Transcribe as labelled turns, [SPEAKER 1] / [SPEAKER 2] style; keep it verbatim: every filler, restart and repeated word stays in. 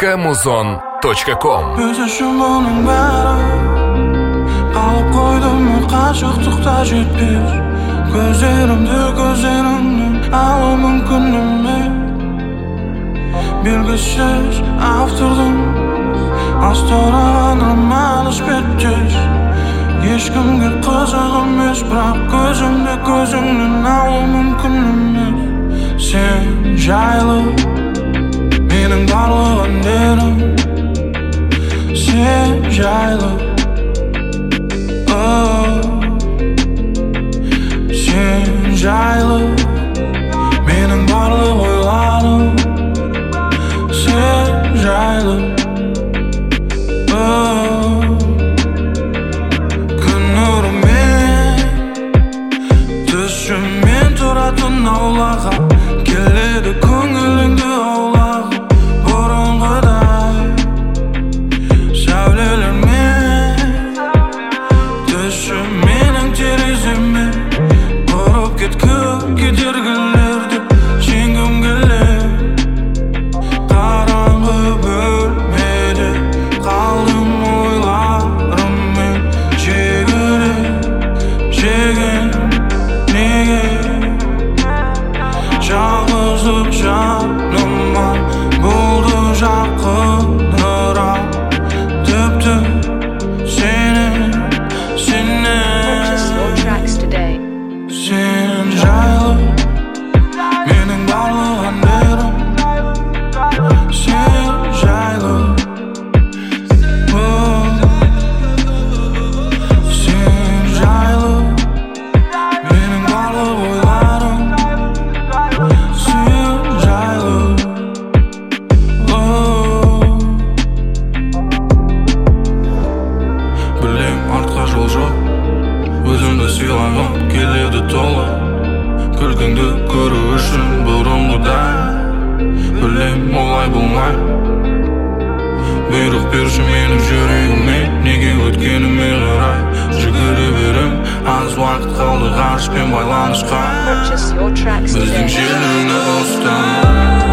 [SPEAKER 1] точка музон точка ком.
[SPEAKER 2] Біз үшін бұның бәрі қалып қойдым, қашықтықта жетпес. Көздерімді көздеріңнен алу мүмкін емес. Белгісіз автордың астыраған роман іспеттес. Ешкімге қызық емес, бірақ көзімді көзіңнен алу мүмкін емес. Сен жайлы менің барлық әндерім, сен жайлы, oh. Сен жайлы менің барлық ойларым, сен жайлы, oh. Күн нұрымен түсіммен тұратын аулаға келеді көңіліңді аулаға. Бұрынғыдай сәулелермен түсім менің тереземе бұрып кеткі кедергілерді жеңгім келер. Қараңғы бөлмеде қалдым ойларыммен, жегірек жеген неге жалғыздық жаныма болды жақындырақ. Тіпті сені сенен сен жайлы менің барлық әндерім, сен жайлы, oh. Сен жайлы менің барлық ойларым, сен жайлы, oh. Білем артқа жол жоқ, өзімді сыйлағым келеді толы. Күлкіңді көру үшін бұрынғыдай, білем олай болмай. Бұйрық берші менің жүрегіме, неге өткеніме қарай жүгіре берем. Аз уақыт қалды ғарышпен байланысқа, біздің желіні ұста.